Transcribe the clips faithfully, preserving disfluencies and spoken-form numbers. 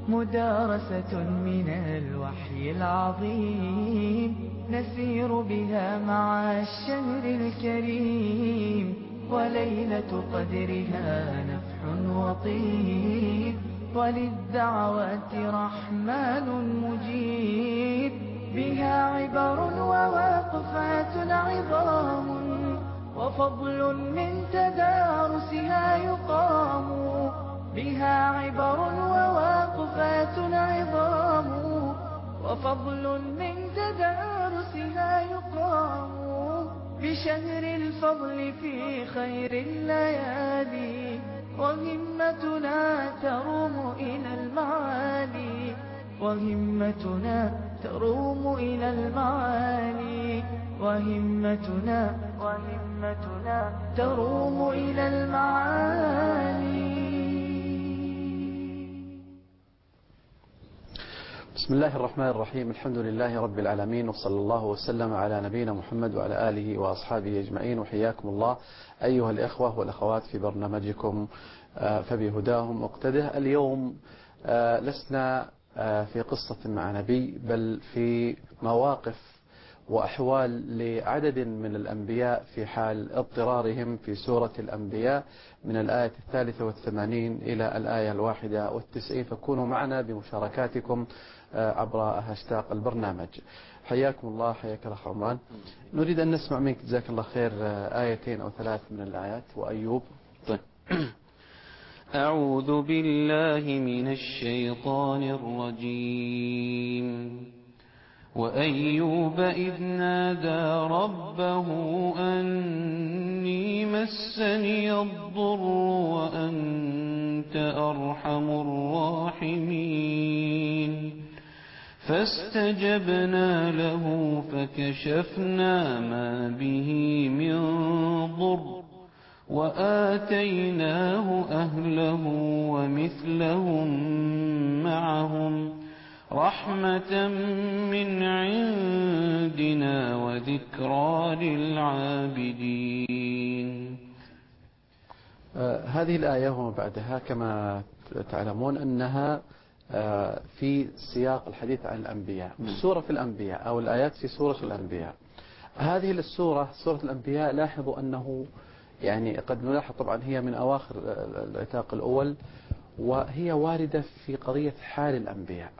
مدارسة من الوحي العظيم نسير بها مع الشهر الكريم، وليلة قدرها نفح وطيب، وللدعوات رحمن مجيب. بها عبر ووقفات عظام، وفضل من تدارسها يقام. بها عبر ووقفات عظام، وفضل من تدارسها يقام. بشهر الفضل في خير الليالي، وهمتنا تروم إلى المعالي، وهمتنا تروم إلى المعالي، وهمتنا وهمتنا تروم إلى المعالي. بسم الله الرحمن الرحيم. الحمد لله رب العالمين، وصلى الله وسلم على نبينا محمد وعلى آله وأصحابه أجمعين. وحياكم الله أيها الإخوة والأخوات في برنامجكم فبهداهم مقتده. اليوم لسنا في قصة مع نبي، بل في مواقف وأحوال لعدد من الأنبياء في حال اضطرارهم في سورة الأنبياء من الآية الثالثة والثمانين إلى الآية الواحدة والتسعين. فكونوا معنا بمشاركاتكم عبر هاشتاق البرنامج. حياكم الله. حياك الله عمران. نريد أن نسمع منك جزاك الله خير آيتين أو ثلاث من الآيات. وأيوب. طيب. أعوذ بالله من الشيطان الرجيم. وأيوب إذ نادى ربه أني مسني الضر وأنت أرحم الراحمين، فاستجبنا له فكشفنا ما به من ضر، وآتيناه أهله ومثلهم معهم رحمة من عندنا وذكرى للعابدين. آه هذه الآية وما بعدها كما تعلمون أنها آه في سياق الحديث عن الأنبياء. السورة في الأنبياء أو الآيات في سورة الأنبياء. هذه السورة سورة الأنبياء لاحظوا أنه يعني قد نلاحظ طبعا هي من أواخر العتاق الأول، وهي واردة في قضية حال الأنبياء،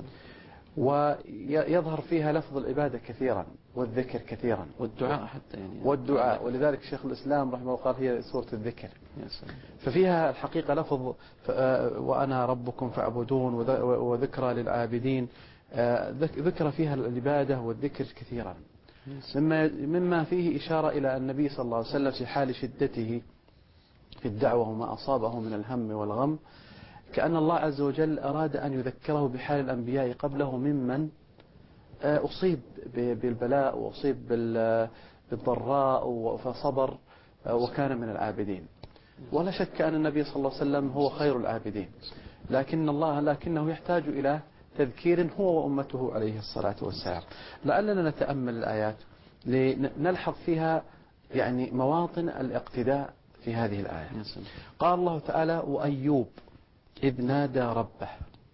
ويظهر فيها لفظ العبادة كثيرا والذكر كثيرا والدعاء حتى يعني والدعاء ولذلك شيخ الإسلام رحمه الله قال هي سورة الذكر. ففيها الحقيقة لفظ وأنا ربكم فاعبدون وذكرى للعابدين، ذكر فيها العبادة والذكر كثيرا، مما مما فيه إشارة إلى النبي صلى الله عليه وسلم في حال شدته في الدعوة وما أصابه من الهم والغم، كأن الله عز وجل أراد أن يذكره بحال الأنبياء قبله ممن أصيب بالبلاء وأصيب بالضراء فصبر وكان من العابدين. ولا شك أن النبي صلى الله عليه وسلم هو خير العابدين، لكن الله لكنه يحتاج إلى تذكير هو وأمته عليه الصلاة والسلام. لعلنا نتأمل الآيات لنلحظ فيها يعني مواطن الاقتداء في هذه الآية. قال الله تعالى وأيوب إذ نادى ربه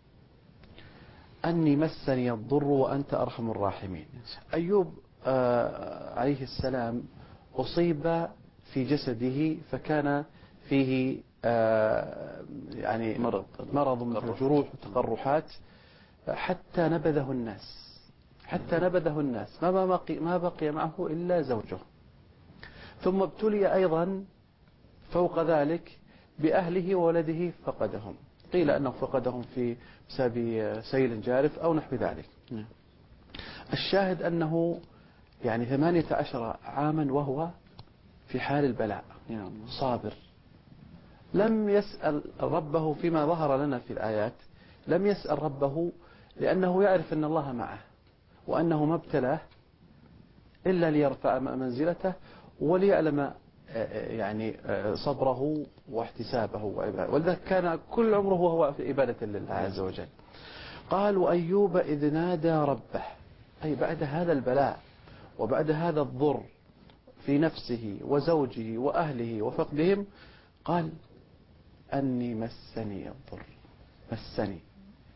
أني مسني الضر وأنت أرحم الراحمين. أيوب آه عليه السلام أصيب في جسده فكان فيه آه يعني مرض مرض من الجروح وتقرحات، حتى نبذه الناس حتى نبذه الناس ما بقي ما بقي معه إلا زوجه. ثم ابتلي أيضا فوق ذلك بأهله وولده فقدهم، قيل أنه فقدهم في بسبب سيل جارف أو نحو ذلك. الشاهد أنه يعني ثمانية عشر عاما وهو في حال البلاء صابر، لم يسأل ربه فيما ظهر لنا في الآيات، لم يسأل ربه لأنه يعرف أن الله معه وأنه ما ابتلاه إلا ليرفع منزلته وليعلم يعني صبره واحتسابه وعباده، ولذلك كان كل عمره وهو في عبادة لله عز وجل. قال وأيوب إذ نادى ربه، أي بعد هذا البلاء وبعد هذا الضر في نفسه وزوجه وأهله وفقدهم، قال أني مسني الضر. مسني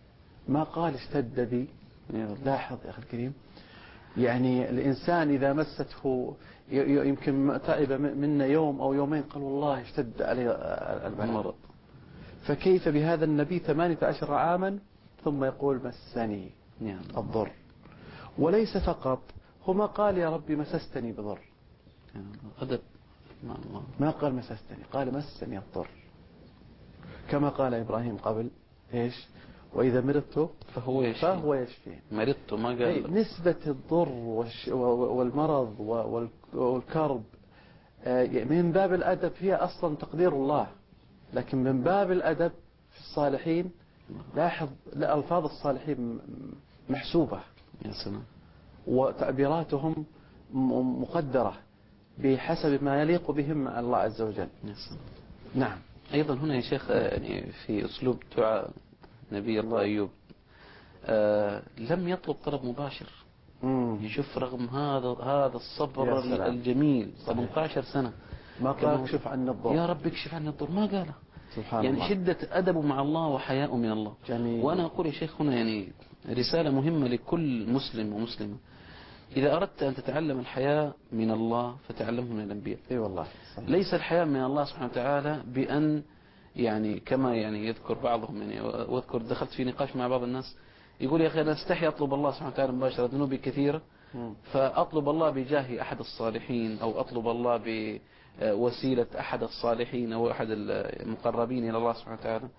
ما قال اشتد بي. لاحظ يا أخي الكريم، يعني الإنسان إذا مسته يمكن تعب منا يوم أو يومين قال والله اشتد علي المرض، فكيف بهذا النبي ثمانية عشر عاما ثم يقول مسني الضر. وليس فقط، هو ما قال يا ربي مسستني بضر، أدب مع الله، ما قال مسستني، قال مسني الضر، كما قال إبراهيم قبل إيش؟ وإذا مرضت فهو يشفي، فهو يشفي. مرضت ما قال. نسبة الضر والمرض والكرب من باب الأدب هي أصلا تقدير الله، لكن من باب الأدب في الصالحين لاحظ ألفاظ الصالحين محسوبة يا سلام، وتعبيراتهم مقدرة بحسب ما يليق بهم الله عز وجل. يا سلام. نعم. أيضا هنا يا شيخ يعني في أسلوب دعاء نبي الله أيوب آه لم يطلب طلب مباشر. مم. يشوف رغم هذا هذا الصبر الجميل ثمانية عشر سنة ما قال اكشف عنا الضر، يا رب اكشف عنا الضر، ما قاله. سبحان يعني الله. شدة أدبه مع الله وحياءه من الله. جميل. وأنا أقول يا شيخ هنا يعني رسالة مهمة لكل مسلم ومسلمة، إذا أردت أن تتعلم الحياء من الله فتعلمه من الأنبياء. اي والله صحيح. ليس الحياء من الله سبحانه وتعالى بأن يعني كما يعني يذكر بعضهم، يعني واذكر دخلت في نقاش مع بعض الناس يقول يا أخي أنا استحي أطلب الله سبحانه وتعالى مباشرة، ذنوبي كثيرة فأطلب الله بجاه أحد الصالحين، أو أطلب الله بوسيلة أحد الصالحين أو أحد المقربين إلى الله سبحانه وتعالى.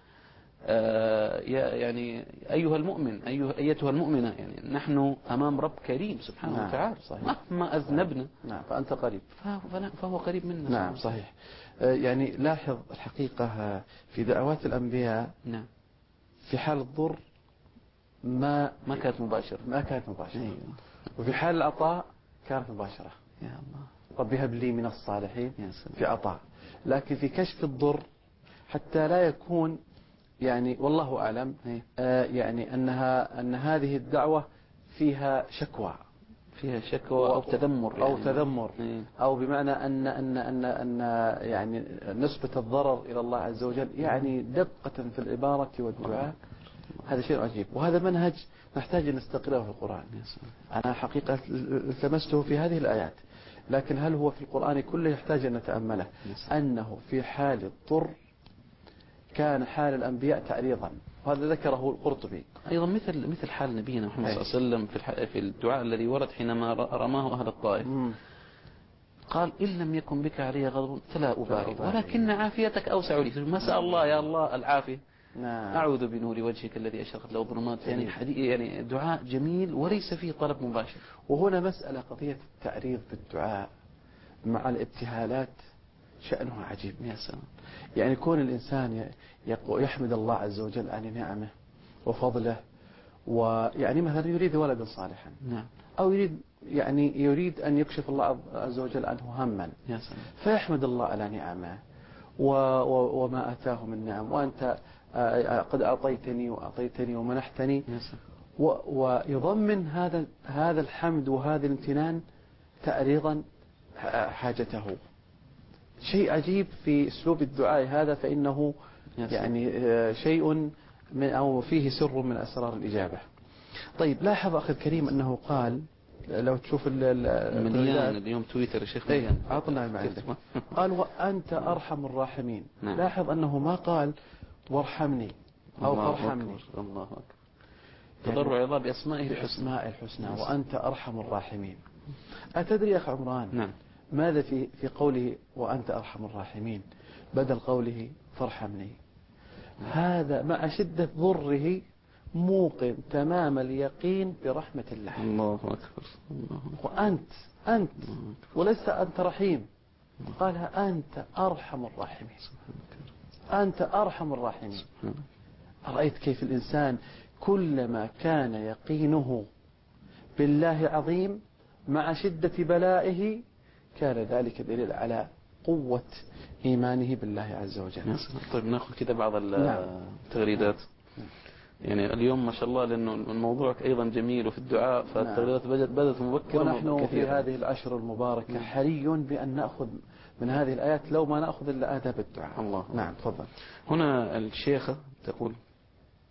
يعني أيها المؤمن، أيها أيتها المؤمنة، يعني نحن أمام رب كريم سبحانه نعم وتعالى، صحيح. مهما أذنبنا نعم فأنت قريب، فهو قريب منا. نعم صحيح. يعني لاحظ الحقيقة في دعوات الأنبياء نعم في حال الضر ما ما كانت مباشرة، ما كانت مباشرة. أيوة. وفي حال العطاء كانت مباشرة، يا الله رب هب لي من الصالحين يا سلام. في عطاء. لكن في كشف الضر حتى لا يكون يعني والله أعلم آه يعني أنها أن هذه الدعوة فيها شكوى، فيها شكوى أو تذمر يعني. أو تذمر إيه. أو بمعنى أن أن أن أن يعني نسبة الضرر إلى الله عز وجل، يعني دقة في العبارة والدعاء. هذا شيء عجيب، وهذا منهج نحتاج أن نستقرأه في القرآن. أنا حقيقة التمسته في هذه الآيات، لكن هل هو في القرآن كله يحتاج أن نتأمله؟ أنه في حال الضر كان حال الأنبياء تعريضا، وهذا ذكره القرطبي. أيضا مثل مثل حال نبينا محمد صلى الله عليه وسلم في في الدعاء الذي ورد حينما رماه أهل الطائف، قال إن لم يكن بك علي غضب فلا أبالي ولكن عافيتك أوسع لي. ما سأل الله يا الله العافية، نعم. أعوذ بنور وجهك الذي أشرقت له الظلمات. يعني حديث يعني دعاء جميل وليس فيه طلب مباشر. وهنا مسألة قضية التعريض بالدعاء مع الابتهالات شأنه عجيب. يا سلام. يعني كون الإنسان يحمد الله عز وجل على نعمه وفضله، ويعني مثلا يريد ولدا صالحا، نعم، أو يريد يعني يريد أن يكشف الله عز وجل عنه هما، يا سلام. فيحمد الله على نعمه وما أتاه من نعم، وأنت قد أعطيتني وأعطيتني ومنحتني، ويضمن هذا هذا الحمد وهذا الامتنان تعريضا حاجته. شيء عجيب في أسلوب الدعاء هذا، فإنه يعني شيء من أو فيه سر من أسرار الإجابة. طيب لاحظ أخي الكريم أنه قال، لو تشوف مليان اليوم تويتر يا شيخ مليان، عطنا ما عندك، قال وأنت أرحم الراحمين. نعم. لاحظ أنه ما قال وارحمني أو فارحمني. الله أكبر. تضرع الله بأسمائه الحسنى، الحسنى وأنت أرحم الراحمين. أتدري يا أخي عمران نعم. ماذا في في قوله وأنت أرحم الراحمين بدل قوله فارحمني؟ هذا مع شدة ضره موقن تمام اليقين برحمة الله. الله أكبر. الله أكبر. وأنت أنت ولست أنت رحيم، قالها أنت أرحم الراحمين، أنت أرحم الراحمين. أرأيت كيف الإنسان كلما كان يقينه بالله عظيم مع شدة بلائه كان ذلك دليل على قوة إيمانه بالله عز وجل. طيب نأخذ كده بعض التغريدات. يعني اليوم ما شاء الله لأنه الموضوع أيضا جميل وفي الدعاء، فالتغريدات بدأت بدأت مبكرة، ونحن في هذه الأشهر المباركة حري بأن نأخذ من هذه الآيات لو ما نأخذ إلا آداب الدعاء. الله. نعم تفضل. هنا الشيخة تقول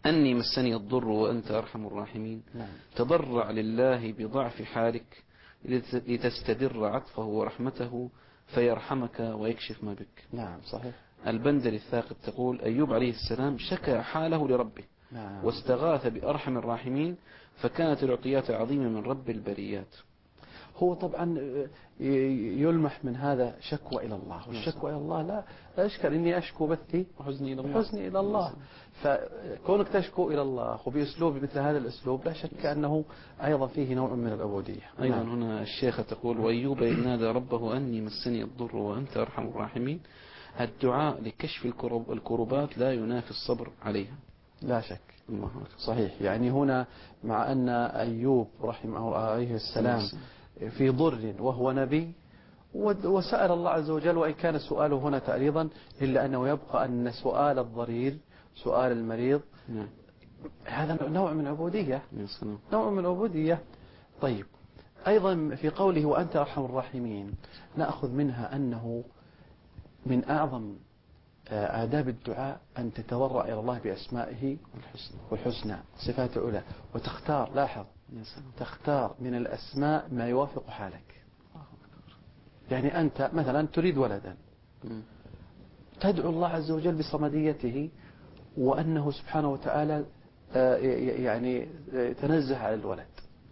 أني مسني الضر وأنت أرحم الراحمين. نعم. تضرع لله بضعف حالك لتستدر عطفه ورحمته فيرحمك ويكشف ما بك. نعم صحيح. البندر الثاقب تقول أيوب عليه السلام شكى حاله لربه نعم. واستغاث بأرحم الراحمين فكانت العطيات عظيمة من رب البريات. هو طبعا يلمح من هذا شكوى إلى الله، والشكوى إلى الله لا لا إشكال، إني أشكو بثي وحزني إلى الله, حزني إلى الله. فكونك تشكو إلى الله وبأسلوب مثل هذا الأسلوب لا شك أنه أيضا فيه نوع من العبودية. أيضا نعم. هنا الشيخة تقول وأيوب إذ نادى ربه أني مسني الضر وأنت أرحم الراحمين. الدعاء لكشف الكرب الكربات لا ينافي الصبر عليها. لا شك. الله صحيح. يعني هنا مع أن أيوب رحمه عليه السلام في ضر وهو نبي وسأل الله عز وجل، وإن كان سؤاله هنا تعريضا إلا أنه يبقى أن سؤال الضرير سؤال المريض نعم. هذا نوع من العبودية، نعم. نوع من العبودية. طيب أيضا في قوله وأنت أرحم الراحمين نأخذ منها أنه من أعظم آداب الدعاء أن تتضرع إلى الله بأسمائه والحسنى صفات العلى، وتختار، لاحظ تختار من الأسماء ما يوافق حالك. يعني أنت مثلا تريد ولدا تدعو الله عز وجل بصمديته وأنه سبحانه وتعالى يعني تنزه على الولد،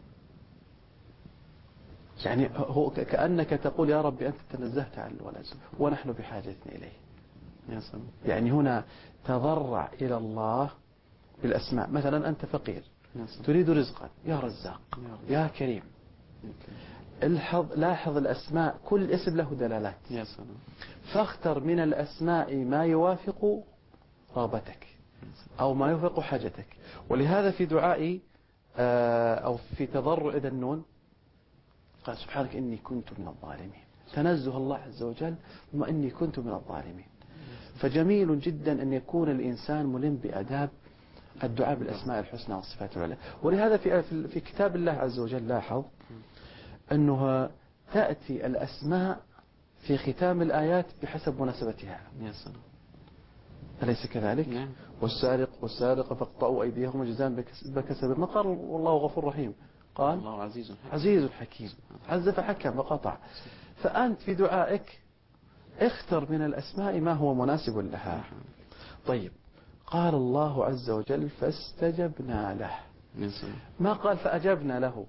يعني هو كأنك تقول يا رب أنت تنزهت عن الولد ونحن بحاجة إليه. يعني هنا تضرع إلى الله بالأسماء. مثلا أنت فقير تريد رزقا يا رزاق يا كريم. الحظ لاحظ الأسماء كل اسم له دلالات، فاختر من الأسماء ما يوافق رغبتك أو ما يوافق حاجتك. ولهذا في دعائي أو في تضرع إذا النون قال سبحانك إني كنت من الظالمين، تنزه الله عز وجل ثم إني كنت من الظالمين. فجميل جدا أن يكون الإنسان ملم بأداب الدعاء بالأسماء الحسنى والصفات العلى. ولهذا في في كتاب الله عز وجل لاحظ أنه تأتي الأسماء في ختام الآيات بحسب مناسبتها. أليس كذلك؟ والسارق والسارقة فاقطعوا أيديهم جزاء بكسب. ما قال والله غفور رحيم، قال الله عزيز حكيم. عزيز حكيم عز فحكم فقطع. فأنت في دعائك اختر من الأسماء ما هو مناسب لها. طيب قال الله عز وجل فاستجبنا له، ما قال فأجبنا له،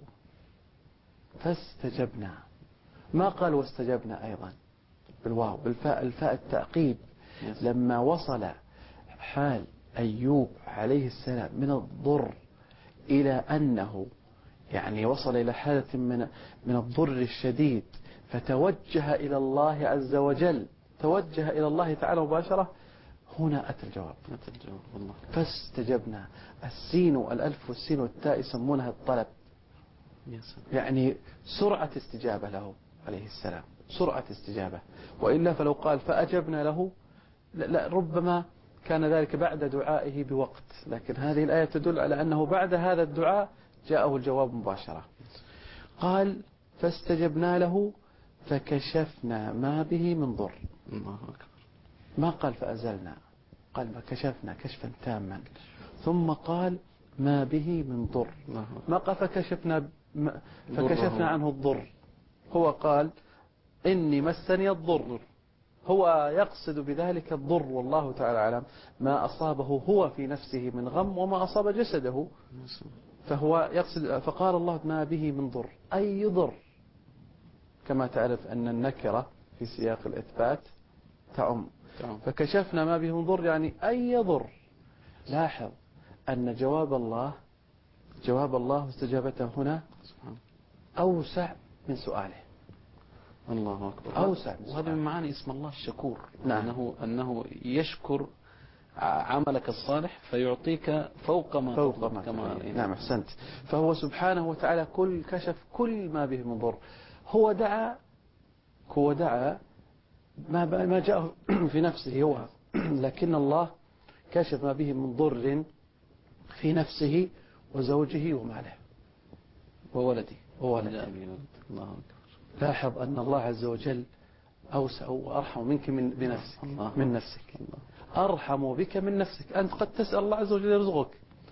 فاستجبنا. ما قال واستجبنا أيضا بالواو بالفاء، الفاء التعقيب. لما وصل حال أيوب عليه السلام من الضر إلى أنه يعني وصل إلى حالة من من الضر الشديد فتوجه إلى الله عز وجل، توجه إلى الله تعالى مباشرة، هنا أتى الجواب. أتى الجواب والله. فاستجبنا. السين والألف والسين والتاء يسمونها الطلب، يعني سرعة استجابة له عليه السلام، سرعة استجابة. وإلا فلو قال فأجبنا له لا, لا ربما كان ذلك بعد دعائه بوقت، لكن هذه الآية تدل على أنه بعد هذا الدعاء جاءه الجواب مباشرة. قال فاستجبنا له فكشفنا ما به من ضر. الله أكبر. ما قال فأزلنا، قال فكشفنا كشفا تاما، ثم قال ما به من ضر. ما قال فكشفنا فكشفنا عنه الضر، هو قال إني مسني الضر، هو يقصد بذلك الضر والله تعالى أعلم ما أصابه هو في نفسه من غم وما أصاب جسده، فهو يقصد. فقال الله ما به من ضر أي ضر، كما تعرف أن النكرة في سياق الإثبات تعم. فكشفنا ما به من ضر يعني أي ضر. لاحظ أن جواب الله جواب الله واستجابته هنا أوسع من سؤاله. الله أكبر. أوسع. وهذا من معاني اسم الله الشكور. نعم. أنه, أنه يشكر عملك الصالح فيعطيك فوق ما فوق ما كما. نعم أحسنت. فهو سبحانه وتعالى كل كشف كل ما به من ضر. هو دعا هو دعا ما ما جاء في نفسه هو، لكن الله كشف ما به من ضر في نفسه وزوجه وماله وولده وولده. الله أكبر. لاحظ أن الله عز وجل أوسع وأرحم منك من بنفسك، من نفسك، أرحم بك من نفسك. أنت قد تسأل الله عز وجل يرزقك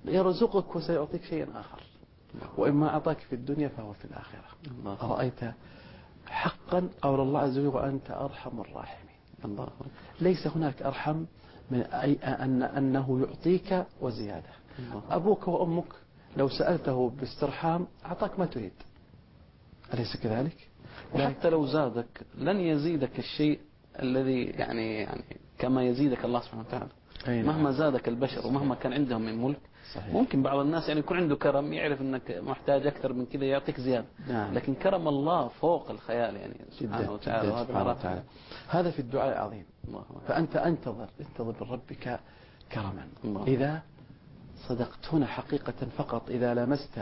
يرزقك وسيعطيك شيئا آخر، وإما أعطاك في الدنيا فهو في الآخرة. أرأيت حقا قول الله عز وجل وأنت أرحم الراحمين. الله. ليس هناك أرحم من أي أن أنه يعطيك وزيادة. الله. أبوك وأمك لو سألته باسترحام أعطاك ما تريد، أليس كذلك؟ وحتى لو زادك لن يزيدك الشيء الذي يعني يعني كما يزيدك الله سبحانه وتعالى. مهما زادك البشر ومهما كان عندهم من ملك. صحيح. ممكن بعض الناس يعني يكون عنده كرم، يعرف انك محتاج اكثر من كذا يعطيك زياده. نعم. لكن كرم الله فوق الخيال يعني سبحانه وتعالى. جداً سبحانه وتعالى. هذا في الدعاء العظيم. الله. فأنت انتظر انتظر من ربك كرما. الله. إذا صدقت هنا حقيقة فقط إذا لمست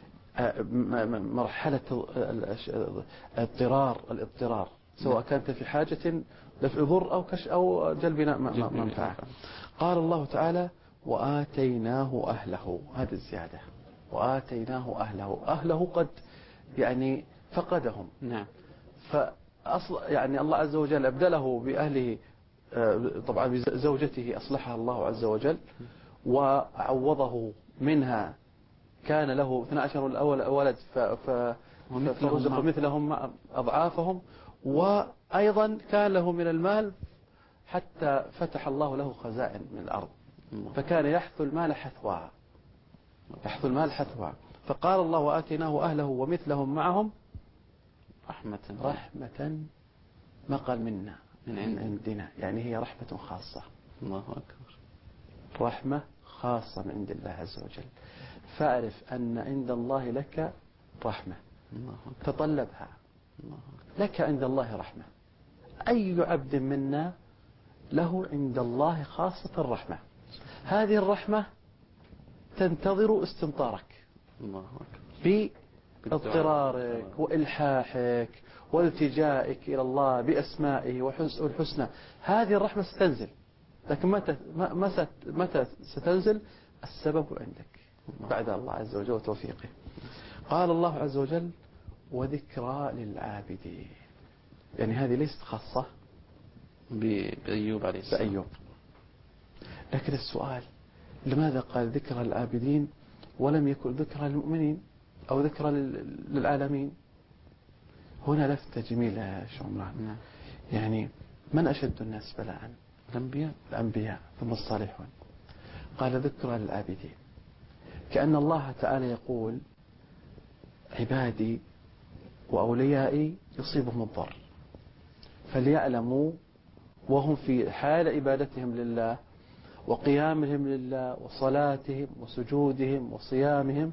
مرحلة اضطرار الاضطرار، سواء كانت في حاجة دفع ضر أو كش أو جلب منفعة. قال الله تعالى وآتيناه أهله، هذه الزيادة، وآتيناه أهله. أهله قد يعني فقدهم. نعم. فأصل يعني الله عز وجل أبدله بأهله، طبعا بزوجته أصلحها الله عز وجل وعوضه منها، كان له اثنا عشر الأول ولد فرزق مثلهم مع أضعافهم، وأيضا كان له من المال حتى فتح الله له خزائن من الأرض، فكان يحث المال حثوا يحث المال حثوا. فقال الله وآتيناه أهله ومثلهم معهم رحمة رحمة ما قال منا من عندنا، يعني هي رحمة خاصة. الله أكبر. رحمة خاصة من عند الله عز وجل. فاعرف أن عند الله لك رحمة تطلبها. لك عند الله رحمة. أي عبد منا له عند الله خاصة الرحمة. هذه الرحمة تنتظر استمطارك باضطرارك وإلحاحك والتجائك إلى الله بأسمائه والحسنى. هذه الرحمة ستنزل، لكن متى متى ستنزل؟ السبب عندك بعد الله عز وجل وتوفيقه. قال الله عز وجل وذكرى للعابدين، يعني هذه ليست خاصة بأيوب عليه السلام. بأيوب. لكن السؤال لماذا قال ذكرى للعابدين ولم يكن ذكرى للمؤمنين أو ذكرى للعالمين؟ هنا لفتة جميلة يا شيخ عمران. يعني من أشد الناس بلاء؟ الأنبياء. الأنبياء ثم الصالحون. قال ذكرى للعابدين، كأن الله تعالى يقول عبادي وأوليائي يصيبهم الضر فليعلموا وهم في حال عبادتهم لله وقيامهم لله وصلاتهم وسجودهم وصيامهم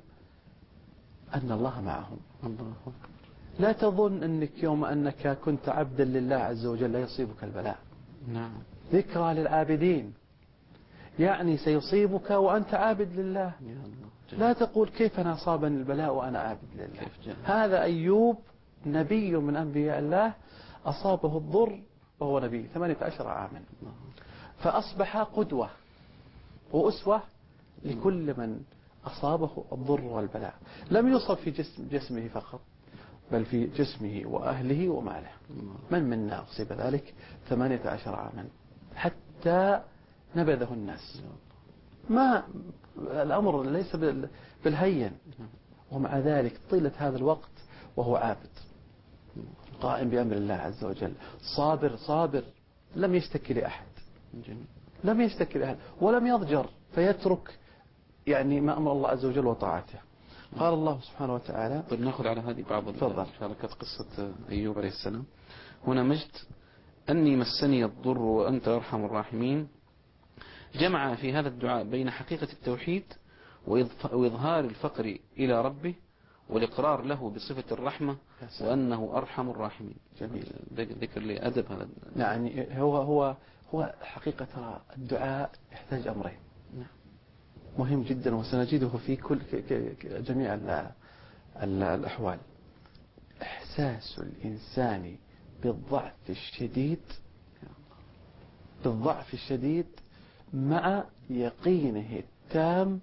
أن الله معهم. الله. لا تظن أنك يوم أنك كنت عبدا لله عز وجل لا يصيبك البلاء. نعم. ذكرى للعابدين يعني سيصيبك وأنت عابد لله. لا تقول كيف أنا أصابني البلاء وأنا عابد لله. هذا أيوب نبي من أنبياء الله أصابه الضر وهو نبي ثمانية عشر عاما، فأصبح قدوة وأسوة لكل من أصابه الضر والبلاء. لم يصب في جسم جسمه فقط بل في جسمه وأهله وماله. من منا أصيب ذلك ثمانية عشر عاما حتى نبذه الناس. ما الأمر ليس بالهين، ومع ذلك طيلة هذا الوقت وهو عابد قائم بأمر الله عز وجل، صابر صابر، لم يشتكي لأحد لم يشتكي لأحد ولم يضجر فيترك يعني ما أمر الله عز وجل وطاعته. قال الله سبحانه وتعالى. طيب نأخذ على هذه بعض مشاركات قصة أيوب عليه السلام. هنا مجد أني مسني الضر وأنت أرحم الراحمين، جمع في هذا الدعاء بين حقيقة التوحيد وإظهار الفقر إلى ربه والإقرار له بصفة الرحمة وأنه أرحم الراحمين. جميل. ذكر لي أدب هذا. يعني هو هو هو حقيقة ترى الدعاء يحتاج أمرين مهم جدا وسنجده في كل جميع الأحوال. إحساس الإنسان بالضعف الشديد بالضعف الشديد مع يقينه التام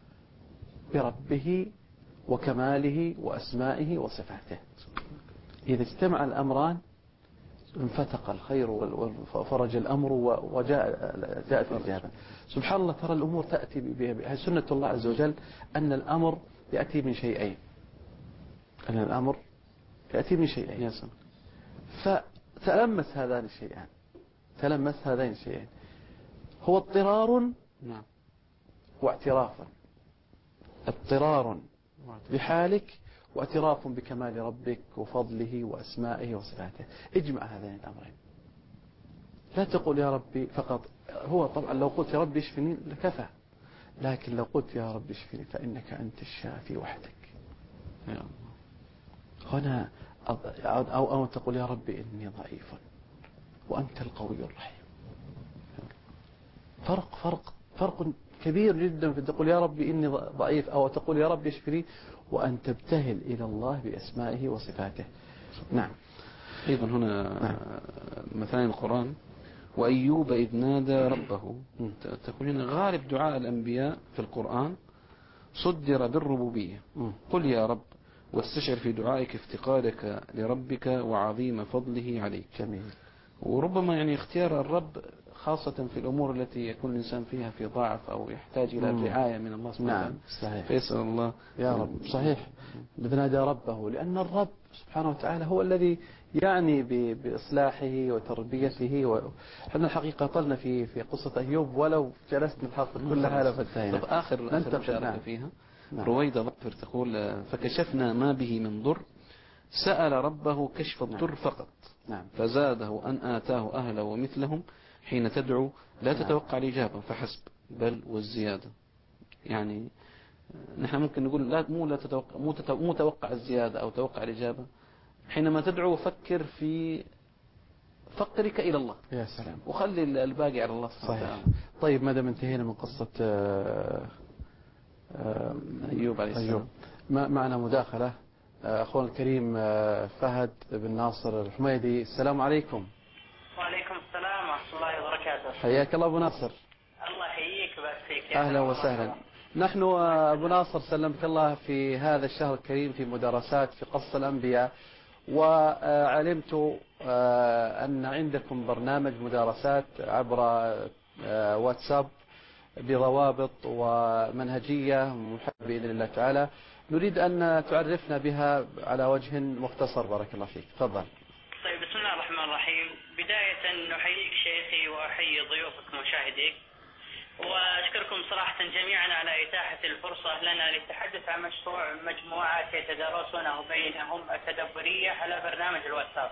بربه وكماله وأسمائه وصفاته. إذا اجتمع الأمران انفتق الخير وفرج الأمر وجاء جاءت الإجابة. سبحان الله، ترى الأمور تأتي بها سنة الله عز وجل، أن الأمر يأتي من شيئين أن الأمر يأتي من شيئين يا سلام. فتلمس هذان الشيئان تلمس هذين الشيئين هو اضطرار نعم واعتراف. اضطرار بحالك واعتراف بكمال ربك وفضله وأسمائه وصفاته. اجمع هذين الأمرين. لا تقول يا ربي فقط. هو طبعا لو قلت يا ربي اشفني لكفى، لكن لو قلت يا ربي اشفني فإنك أنت الشافي وحدك. هنا أو, أو تقول يا ربي إني ضعيف وأنت القوي الرحيم. فرق فرق فرق كبير جدا في تقول يا ربي إني ضعيف، أو تقول يا ربي اشفني وأن تبتهل إلى الله بأسمائه وصفاته. نعم. أيضا هنا نعم. مثلا القرآن وأيوب إذ نادى ربه، تقول هنا غالب دعاء الأنبياء في القرآن صدر بالربوبية. قل يا رب واستشعر في دعائك افتقارك لربك وعظيم فضله عليك. جميل. وربما يعني اختيار الرب خاصة في الأمور التي يكون الإنسان فيها في ضعف أو يحتاج إلى الرعاية من الله سبحانه وتعالى. نعم صحيح. فيسأل الله يا رب. صحيح. بنادى ربه لأن الرب سبحانه وتعالى هو الذي يعني بإصلاحه وتربيته. وحنا الحقيقة طلنا في في قصة أيوب، ولو جلسنا الحلقة كلها لفتينا. طب آخر آخر مشاركة فيها نعم. رويدة ظفر تقول فكشفنا ما به من ضر سأل ربه كشف الضر نعم. فقط نعم. فزاده أن آتاه أهله ومثلهم حين تدعو لا نعم. تتوقع الإجابة فحسب بل والزيادة. يعني نحن ممكن نقول لا مو لا تتوقع مو, مو توقع الزيادة أو توقع الإجابة. حينما تدعو فكر في فقرك إلى الله. يا سلام. وخلي الباقي على الله سبحانه وتعالى. طيب ما دام انتهينا من قصة أيوب عليه السلام، أيوب ما معنا مداخلة. أخونا الكريم فهد بن ناصر الحميدي. السلام عليكم. وعليكم السلام ورحمة الله وبركاته. حياك الله أبو ناصر. الله يحييك ويبارك فيك. أهلا وسهلا. نحن أبو ناصر سلمك الله في هذا الشهر الكريم في مدارسات في قصة الأنبياء، وعلمت أن عندكم برنامج مدارسات عبر واتساب بضوابط ومنهجية محددة بإذن الله تعالى، نريد أن تعرفنا بها على وجه مختصر. بارك الله فيك. تفضل. طيب بسم الله الرحمن الرحيم. بداية نحييك شيخي وأحيي ضيوفك ومشاهديك، وأشكركم صراحة جميعا على إتاحة الفرصة لنا للتحدث عن مشروع مجموعات يتدارسونه بينهم التدبرية على برنامج الواتساب،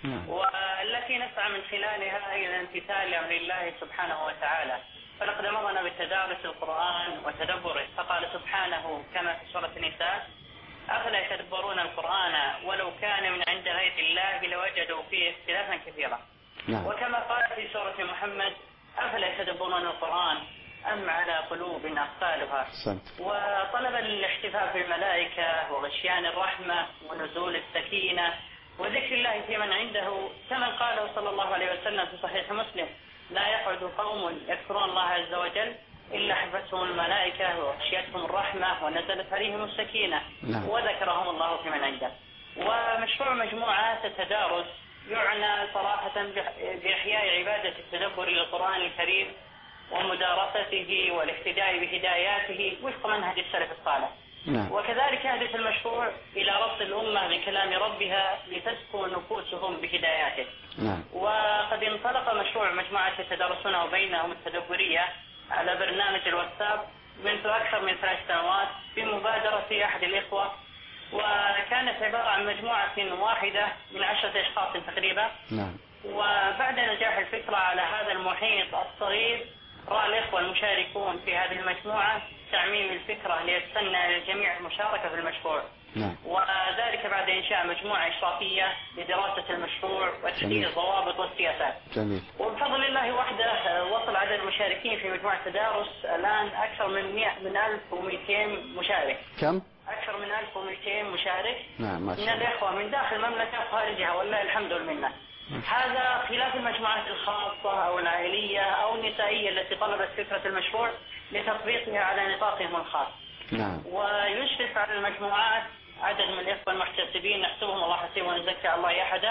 والتي نسعى من خلالها إلى امتثال أمر الله سبحانه وتعالى. فلقد أمرنا بالتدارس القرآن وتدبره، فقال سبحانه كما في سورة النساء أفلا يتدبرون القرآن ولو كان من عند غير الله لوجدوا فيه اختلافا كثيرا. نعم. وكما قال في سورة محمد أفلا يتدبرون القرآن أم على قلوب أقفالها. وطلب الاحتفاء بالملائكة وغشيان الرحمة ونزول السكينة وذكر الله في من عنده، كما قال صلى الله عليه وسلم في صحيح مسلم لا يقعد قوم يذكرون الله عز وجل إلا حفتهم الملائكة وغشيتهم الرحمة ونزلت عليهم السكينة نعم. وذكرهم الله في من عنده. ومشروع مجموعات التدارس يعنى صراحة بإحياء عبادة التدبر للقرآن الكريم ومدارسته والاهتداء بهداياته وفق منهج السلف الصالح. نعم. وكذلك يهدف المشروع إلى ربط الأمة بكلام ربها لتزكو نفوسهم بهداياته. نعم. وقد انطلق مشروع مجموعة يتدارسونه بينهم التدبرية على برنامج الواتساب منذ أكثر من ثلاث سنوات بمبادرة أحد الإخوة، وكانت عبارة عن مجموعة واحدة من عشرة أشخاص تقريبا. نعم. وبعد نجاح الفكرة على هذا المحيط الصغير رأى الإخوة المشاركون في هذه المجموعة تعميم الفكرة ليتسنى للجميع المشاركة في المشروع. نعم. وذلك بعد إنشاء مجموعة إشرافية لدراسة المشروع وتحديد الضوابط والسياسات. جميل. وبفضل الله وحده وصل عدد المشاركين في مجموعة التدارس الآن أكثر من من ألف ومئتين مشارك. كم؟ أكثر من ألف ومئتين مشارك. نعم ما شاء الله. من الإخوة من داخل المملكة وخارجها والله الحمد لله. هذا خلاف المجموعات الخاصة أو العائلية أو النسائية التي طلبت فكرة المشروع لتطبيقها على نطاقهم الخاص. نعم. ويشرف على المجموعات عدد من الإخوة المحتسبين نحسبهم الله حسيب ونزكى الله أحدا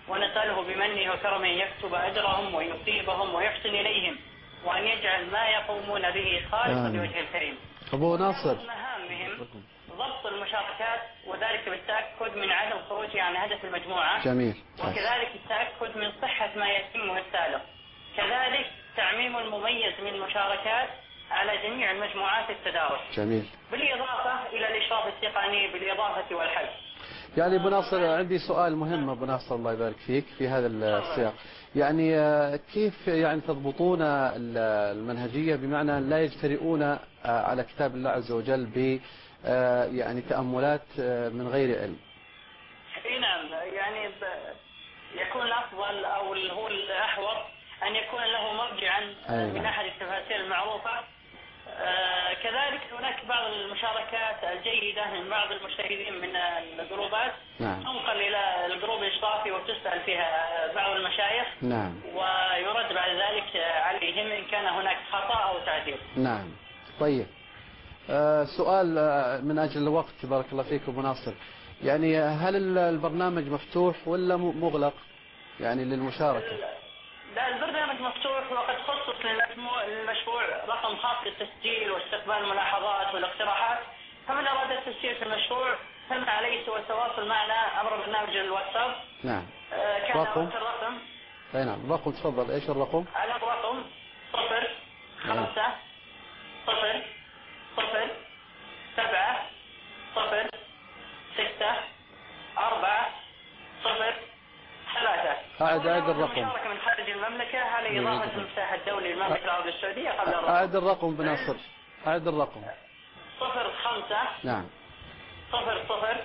ونسأله بمنه وكرمه يكتب أجرهم ويصيبهم ويحسن إليهم، وأن يجعل ما يقومون به خالصا لوجه الكريم. أبو ناصر، من مهامهم ضبط المشاركات، وذلك بالتأكد من عدم خروجها عن هدف المجموعة. جميل. وكذلك التأكد من صحة ما يتم إرساله. كذلك تعميم المميز من المشاركات على جميع المجموعات التدارس. جميل. بالإضافة إلى الإشراف التقني بالإضافة والحل. يعني أبو ناصر عندي سؤال مهم أبو ناصر الله يبارك فيك في هذا السياق. يعني كيف يعني تضبطون المنهجية بمعنى لا يجترئون على كتاب الله عز وجل ب يعني تأملات من غير علم؟ نعم، يعني يكون الأفضل أو هو الأحوط أن يكون له مرجعا من أحد التفاسير المعروفة. آه كذلك هناك بعض المشاركات الجيدة من بعض المجتهدين من الجروبات. نعم. تنقل إلى الجروب الإشرافي وتسأل فيها بعض المشايخ. نعم. ويرد بعد ذلك عليهم إن كان هناك خطأ أو تعديل. نعم. طيب، آه سؤال آه من أجل الوقت بارك الله فيك أبو ناصر، يعني هل البرنامج مفتوح ولا مغلق يعني للمشاركة؟ لا، البرنامج مفتوح، وقد خصص للمشروع رقم خاص للتسجيل واستقبال الملاحظات والاقتراحات، فمن أراد التسجيل في المشروع فما عليه سوى التواصل معنا عبر برنامج الواتساب. نعم. آه كان رقم؟ الرقم. اي نعم، الرقم تفضل، ايش الرقم؟ على الرقم صفر خمسة صفر صفر سبعة صفر ستة أربعة صفر ثلاثة. أعد أعد الرقم. المشاركة من خارج المملكة على إضافة المفتاح الدولي للمملكة العربية السعودية قبل الرقم. أعد الرقم بناصر، أعد الرقم. صفر خمسة. نعم. صفر صفر.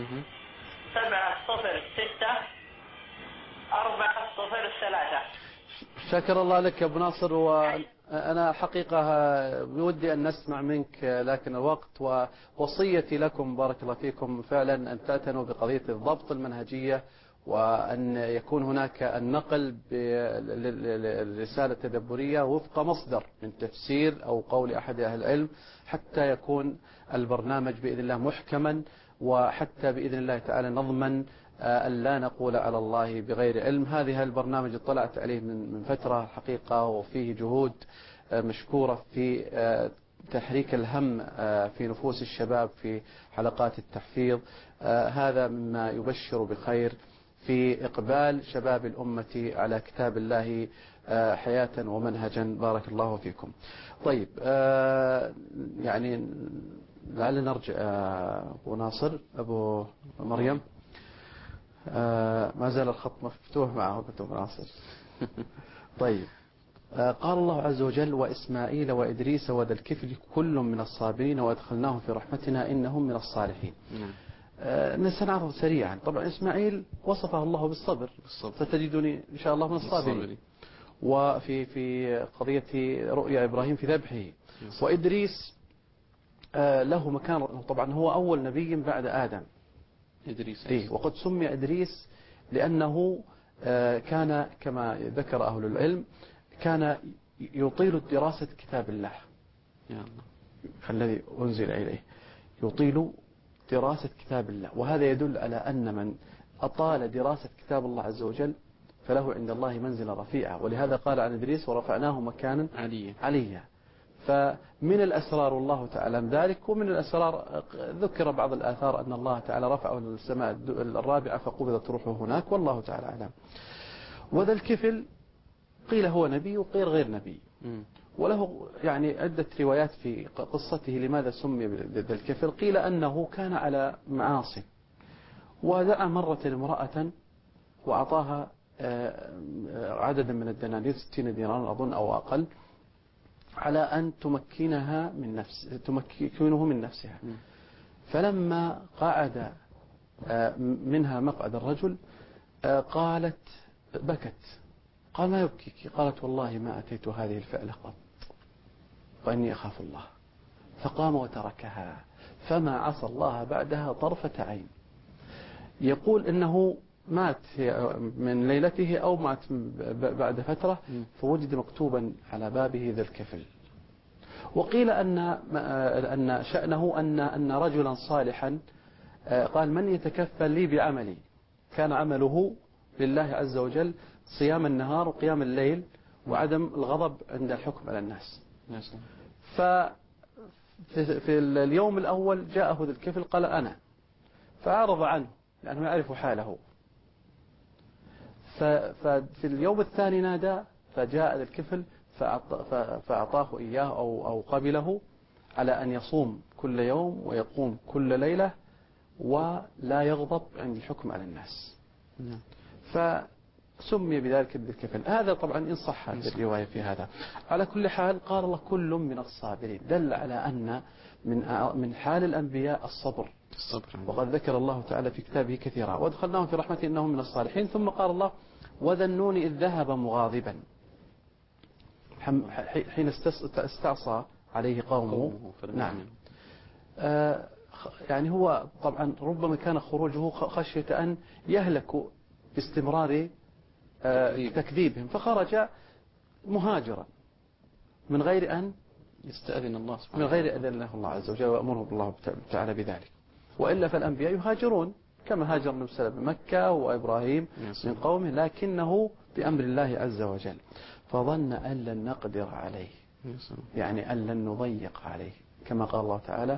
سبعة صفر ستة أربعة صفر ثلاثة. شكر الله لك يا أبو ناصر، وأنا حقيقة بودي أن نسمع منك لكن الوقت، ووصيتي لكم بارك الله فيكم فعلا أن تعتنوا بقضية الضبط المنهجية، وأن يكون هناك النقل للرسالة التدبرية وفق مصدر من تفسير أو قول أحد أهل العلم، حتى يكون البرنامج بإذن الله محكما، وحتى بإذن الله تعالى نضمن أن لا نقول على الله بغير علم. هذه البرنامج اطلعت عليه من فترة حقيقة، وفيه جهود مشكورة في تحريك الهم في نفوس الشباب في حلقات التحفيظ. هذا مما يبشر بخير في إقبال شباب الأمة على كتاب الله حياة ومنهجا. بارك الله فيكم. طيب، يعني لعل نرجع أبو ناصر أبو مريم، ما زال الخط مفتوح معه أبو ناصر. طيب، قال الله عز وجل: وإسماعيل وإدريس وذا الكفل كل من الصابرين وأدخلناهم في رحمتنا إنهم من الصالحين. سنعرض سريعا. طبعا إسماعيل وصفه الله بالصبر، ستجدني إن شاء الله من الصابرين. وفي في قضية رؤيا إبراهيم في ذبحه. وإدريس له مكان، طبعا هو أول نبي بعد آدم إدريس. إيه، وقد سمي إدريس لأنه كان كما ذكر أهل العلم كان يطيل دراسة كتاب الله الذي أنزل إليه، يطيل دراسة كتاب الله. وهذا يدل على أن من أطال دراسة كتاب الله عز وجل فله عند الله منزلة رفيعة. ولهذا قال عن إدريس: ورفعناه مكانا عليا عليا. فمن الأسرار والله تعالى من ذلك. ومن الأسرار ذكر بعض الآثار أن الله تعالى رفعه للسماء الرابعة فقبضت روحه هناك، والله تعالى أعلم. وذا الكفل قيل هو نبي وقيل غير نبي، وله يعني عدة روايات في قصته لماذا سمي ذا الكفل. قيل أنه كان على معاصي، ودعا مرة امرأة وأعطاها عددا من الدنانير، ستين دينارا أظن أو أقل، على أن تمكنها من نفس تمكنه من نفسها. فلما قعد منها مقعد الرجل قالت بكت. قال: ما يبكيك؟ قالت: والله ما أتيت هذه الفعلة قط وإني أخاف الله. فقام وتركها، فما عصى الله بعدها طرفة عين. يقول إنه مات من ليلته أو مات بعد فترة، فوجد مكتوبا على بابه ذا الكفل. وقيل أن أن شأنه أن أن رجلا صالحا قال: من يتكفل لي بعملي؟ كان عمله لله عز وجل صيام النهار وقيام الليل وعدم الغضب عند الحكم على الناس. ففي اليوم الأول جاءه ذو الكفل قال أنا، فأعرض عنه لأنه يعرف حاله. ففي اليوم الثاني نادى فجاء ذو الكفل فأعطاه إياه أو أو قبله على أن يصوم كل يوم ويقوم كل ليلة ولا يغضب عند الحكم على الناس. فسمي بذلك بالكفل. هذا طبعا إن صحت الرواية في هذا. على كل حال قال الله كل من الصابرين، دل على أن من من حال الأنبياء الصبر. وقد ذكر الله تعالى في كتابه كثيرا وادخلناهم في رحمته إنهم من الصالحين. ثم قال الله وذا النون إذ ذهب مغاضبا حين استعصى عليه قومه. نعم. آه يعني هو طبعا ربما كان خروجه خشية أن يهلكوا باستمرار آه تكذيبهم، فخرج مهاجرا من غير أن يستأذن الله سبحانه من غير أذن له الله عز وجل وأمره بالله تعالى بذلك. وإلا فالأنبياء يهاجرون كما هاجر النبي صلى الله عليه وسلم مكة وإبراهيم من قومه، لكنه بأمر الله عز وجل. فظن أن لن نقدر عليه، يعني أن لن نضيق عليه، كما قال الله تعالى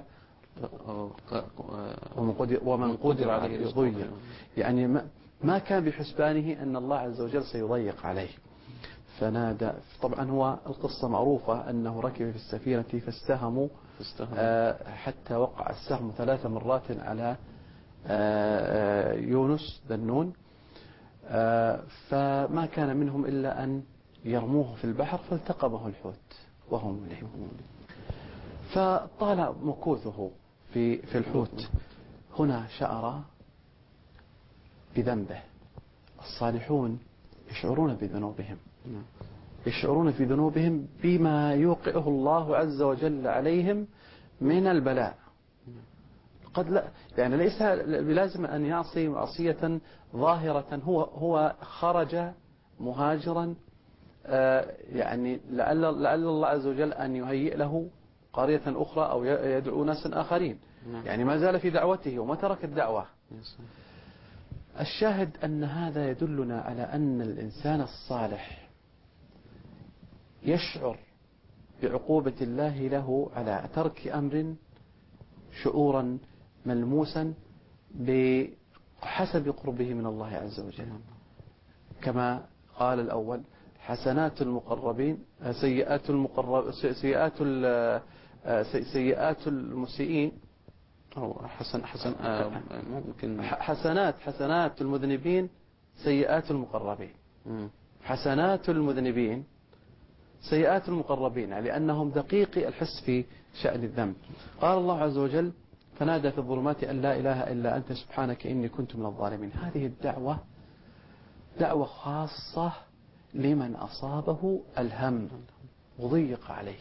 ومن قدر, ومن قدر عليه يضيق، يعني ما كان بحسبانه أن الله عز وجل سيضيق عليه. فنادى. طبعا هو القصة معروفة أنه ركب في السفينة فاستهموا حتى وقع السهم ثلاث مرات على يونس ذا النون، فما كان منهم إلا أن يرموه في البحر فالتقمه الحوت وهم مليم. فطال مكوثه في في الحوت. هنا شعر بذنبه. الصالحون يشعرون بذنوبهم، يشعرون في ذنوبهم بما يوقعه الله عز وجل عليهم من البلاء. قد لا يعني ليس بلازم أن يعصي معصية ظاهرة، هو هو خرج مهاجرا يعني لعل لعل الله عز وجل أن يهيئ له قرية أخرى أو يدعو ناسا آخرين، يعني ما زال في دعوته وما ترك الدعوة. الشاهد أن هذا يدلنا على أن الإنسان الصالح يشعر بعقوبة الله له على ترك أمر شعورا ملموسا بحسب قربه من الله عز وجل، كما قال الأول حسنات المقربين سيئات المقرب سيئات سيئات المسيئين أو حسن حسن ممكن حسنات حسنات المذنبين سيئات المقربين. حسنات المذنبين سيئات المقربين لأنهم دقيقي الحس في شأن الذنب. قال الله عز وجل فنادى في الظلمات أن لا إله إلا أنت سبحانك إني كنت من الظالمين. هذه الدعوة دعوة خاصة لمن أصابه الهم وضيق عليه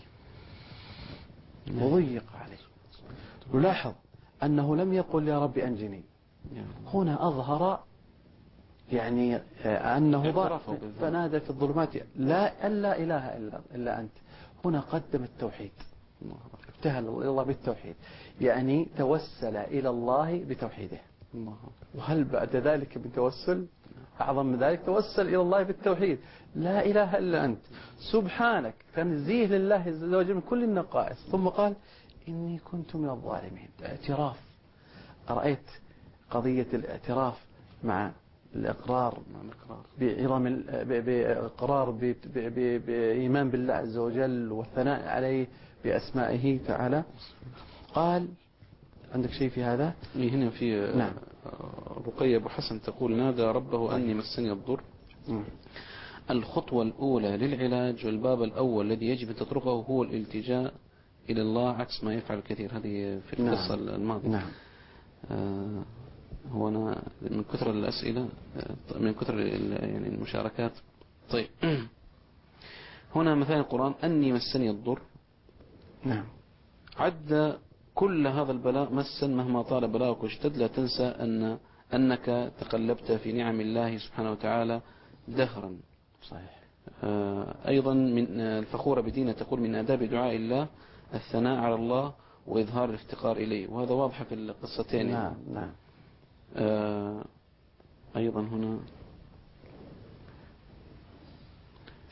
وضيق عليه. نلاحظ أنه لم يقل يا رب أنجني، هنا أظهر يعني أنه ضعف فنادى في الظلمات لا لا إله إلا, إلا أنت. هنا قدم التوحيد، ابتهل إلى الله بالتوحيد، يعني توسل إلى الله بتوحيده. وهل بعد ذلك من توسل أعظم من ذلك؟ توسل إلى الله بالتوحيد، لا إله إلا أنت سبحانك، تنزيه لله عز وجل من كل النقائص. ثم قال إني كنت من الظالمين. اعتراف. أرأيت قضية الاعتراف مع الإقرار بعظم بإقرار بإيمان بالله عز وجل والثناء عليه بأسمائه تعالى. قال عندك شيء في هذا؟ هنا في نعم. رقية أبو حسن تقول نادى ربه أني مسني الضر. الخطوة الأولى للعلاج والباب الأول الذي يجب أن تطرقه هو الالتجاء إلى الله عكس ما يفعل الكثير. هذه في القصة نعم. الماضية. نعم. آه هو أنا من كثر الأسئلة من كثر يعني المشاركات. طيب هنا مثلا القرآن أني مسني الضر. نعم. عد كل هذا البلاء مسا مهما طال بلاؤك واشتد. لا تنسى أن أنك تقلبت في نعم الله سبحانه وتعالى دهرا. صحيح. آه أيضا من الفخورة بدينه تقول من آداب دعاء الله الثناء على الله وإظهار الافتقار إليه، وهذا واضح في القصتين. نعم نعم. آه أيضا هنا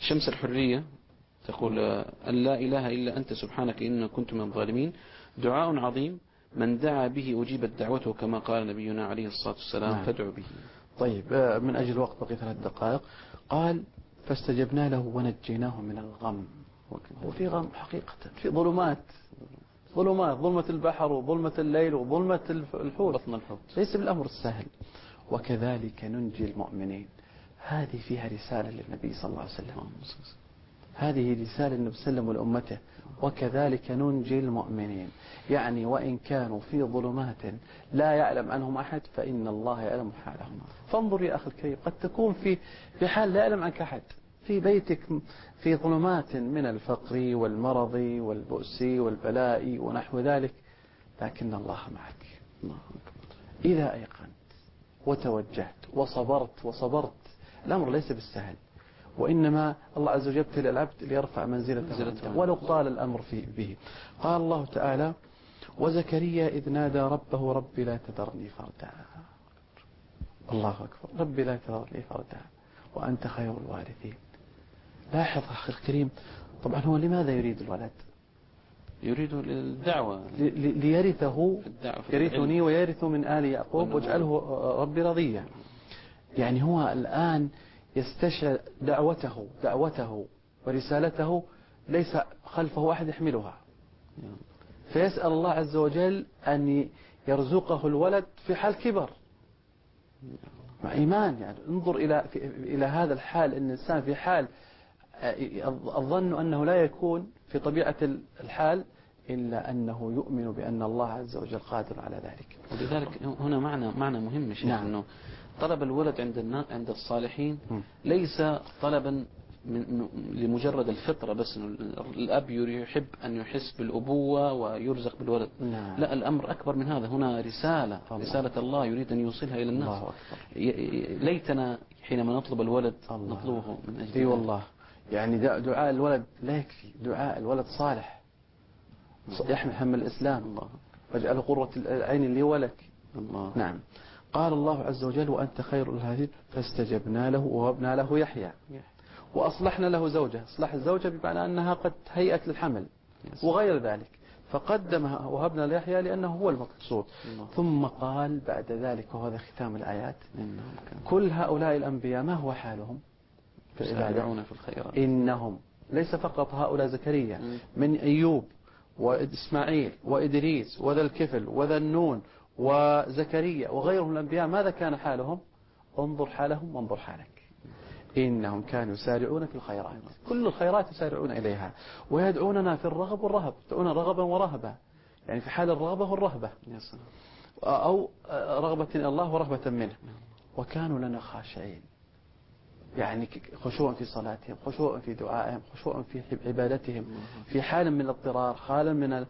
شمس الحرية تقول أن لا إله إلا أنت سبحانك إن كنت من الظالمين دعاء عظيم من دعا به أجيبت دعوته كما قال نبينا عليه الصلاة والسلام. نعم. فادعوا به. طيب من أجل الوقت بقي ثلاث دقائق. قال فاستجبنا له ونجيناه من الغم. وفي غم حقيقة، في ظلمات ظلمات ظلمة البحر وظلمة الليل وظلمة الحوت، بطن الحوت، ليس بالأمر السهل. وكذلك ننجي المؤمنين. هذه فيها رسالة للنبي صلى الله عليه وسلم، هذه رسالة النبي صلى الله عليه وسلم ولأمته. وكذلك ننجي المؤمنين، يعني وإن كانوا في ظلمات لا يعلم عنهم أحد فإن الله يعلم حالهم. فانظر يا أخي الكريم، قد تكون في في حال لا يعلم عنك أحد، في بيتك في ظلمات من الفقر والمرض والبؤس والبلاء ونحو ذلك، لكن الله معك. إذا أيقنت وتوجهت وصبرت وصبرت، الأمر ليس بالسهل، وإنما الله عز وجل ابتلى العبد ليرفع منزلته ولو طال الأمر فيه به. قال الله تعالى وزكريا إذ نادى ربه رب لا تذرني فردا. الله أكبر، رب لا تذرني فردا وأنت خير الوارثين. لاحظ أخي الكريم، طبعا هو لماذا يريد الولد؟ يريد الدعوة ليرثه، يرثني ويرث من آل يعقوب واجعله ربي رضيا. يعني هو الآن يستشعر دعوته دعوته ورسالته ليس خلفه أحد يحملها، فيسأل الله عز وجل أن يرزقه الولد في حال كبر مع إيمان. يعني انظر إلى إلى هذا الحال، أن الإنسان في حال الظن أنه لا يكون في طبيعة الحال إلا أنه يؤمن بأن الله عز وجل قادر على ذلك. ولذلك هنا معنى معنى مهم شيخ، نعم. أنه طلب الولد عند عند الصالحين ليس طلبا من لمجرد الفطرة بس، الأب يحب أن يحس بالأبوة ويرزق بالولد. نعم. لا، الأمر أكبر من هذا. هنا رسالة الله. رسالة الله يريد أن يوصلها إلى الناس. الله أكبر. ليتنا حينما نطلب الولد الله. نطلبه من أجل اي والله، يعني دعاء الولد لا يكفي، دعاء الولد صالح يحمل هم الإسلام. الله. واجعله قرة العين لي ولك. الله. نعم. قال الله عز وجل وأنت خير الهادين فاستجبنا له ووهبنا له يحيى وأصلحنا له زوجه. أصلح الزوجة بمعنى أنها قد هيئت للحمل وغير ذلك، فقدمها وهبنا له يحيى لأنه هو المقصود. ثم قال بعد ذلك، وهذا ختام الآيات، كل هؤلاء الأنبياء ما هو حالهم في العبادة؟ في الخيرات. إنهم ليس فقط هؤلاء زكريا، من أيوب وإسماعيل وإدريس وذا الكفل وذا النون وزكريا وغيرهم الأنبياء، ماذا كان حالهم؟ انظر حالهم وانظر حالك. إنهم كانوا يسارعون في الخيرات، كل الخيرات يسارعون إليها، ويدعوننا في الرغب والرهب، يدعون رغبا ورهبا، يعني في حال الرغبة والرهبة، أو رغبة إلى الله ورهبة منه. وكانوا لنا خاشعين، يعني خشوع في صلاتهم، خشوع في دعائهم، خشوع في عبادتهم، في حال من الاضطرار، حال من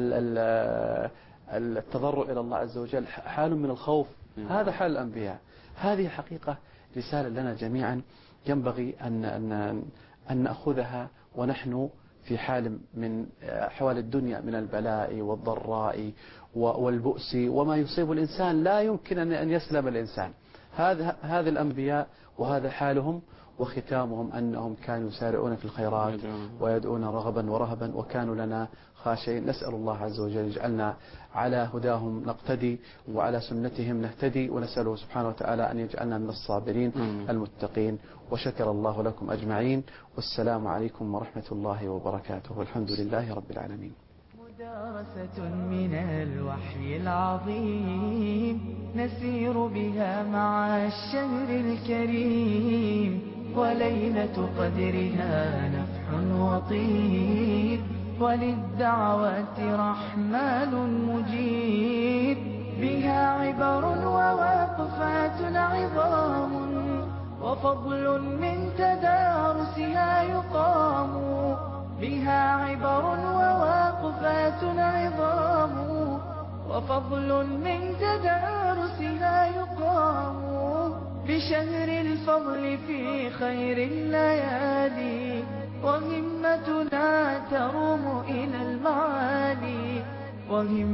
التضرع إلى الله عز وجل، حال من الخوف. هذا حال الأنبياء. هذه حقيقة رسالة لنا جميعا ينبغي أن أن أن نأخذها ونحن في حال من أحوال الدنيا من البلاء والضراء والبؤس وما يصيب الإنسان لا يمكن أن يسلم الإنسان. هذا هذه الأنبياء وهذا حالهم، وختامهم أنهم كانوا يسارعون في الخيرات ويدعون رغبا ورهبا وكانوا لنا خاشعين. نسأل الله عز وجل يجعلنا على هداهم نقتدي وعلى سنتهم نهتدي، ونسأله سبحانه وتعالى أن يجعلنا من الصابرين المتقين. وشكر الله لكم أجمعين، والسلام عليكم ورحمة الله وبركاته، والحمد لله رب العالمين. مدارسة من الوحي العظيم نسير بها مع الشهر الكريم، وليلة قدرها نفح وطيب، وللدعوات رحمن مجيب. بها عبر ووقفات عظام، وفضل من تدارسها يقام. بها عبر ووقفات عظام، وفضل من تدارسها يقام. بشهر الفضل في خير الليالي، وهمتنا تروم إلى المعالي،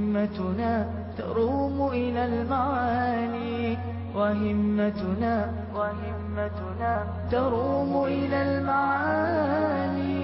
وهمتنا تروم إلى المعالي، وهمتنا وهمتنا تروم إلى المعالي.